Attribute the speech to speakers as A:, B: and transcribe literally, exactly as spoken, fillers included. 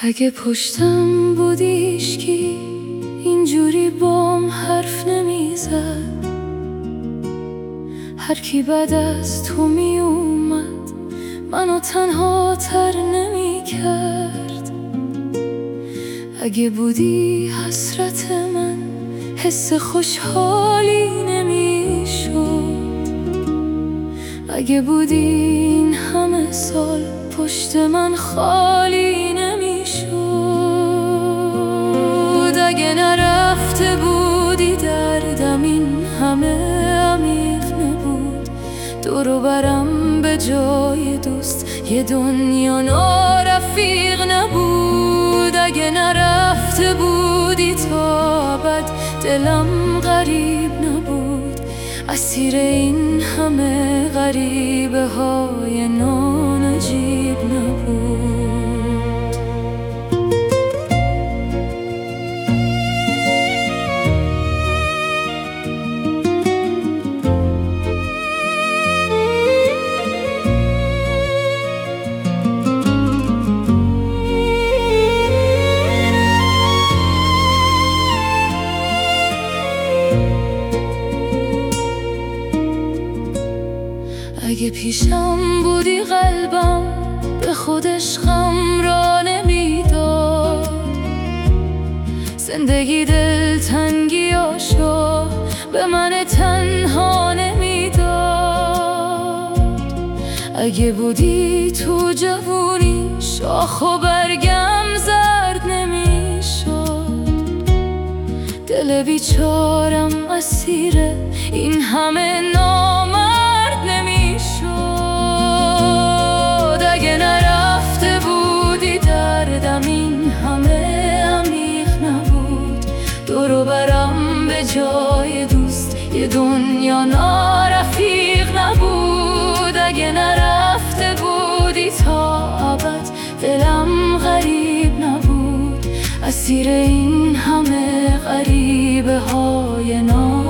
A: اگه پشتم بودی هیچکی اینجوری بام حرف نمیزد، هر کی بعد از تو می اومد منو تنها تر نمی کرد. اگه بودی حسرت من حس خوشحالی نمی شد، اگه بودی این همه سال پشت من خالی نمی شد. اگه نرفته بودی دردم این همه عمیق نبود، دور و برم به جای دوست یه دنیا نارفیق نبود. اگه نرفته بودی تا ابد دلم غریب نبود، اسیر این همه غریبه های نانجیب نبود. اگه پیشم بودی قلبم به خودش غم را نمیداد، زندگی دلتنگیاشو به من تنها نمیداد. اگه بودی تو جوونی شاخ و برگم زرد نمیشد، دل بیچارم اسیر این همه نامرد اگه نرفته بودی دردم این همه عمیق نبود، دور و برم به جای دوست یه دنیا نارفیق نبود. اگه نرفته بودی تا ابد دلم غریب نبود، اسیر این همه غریبه های نام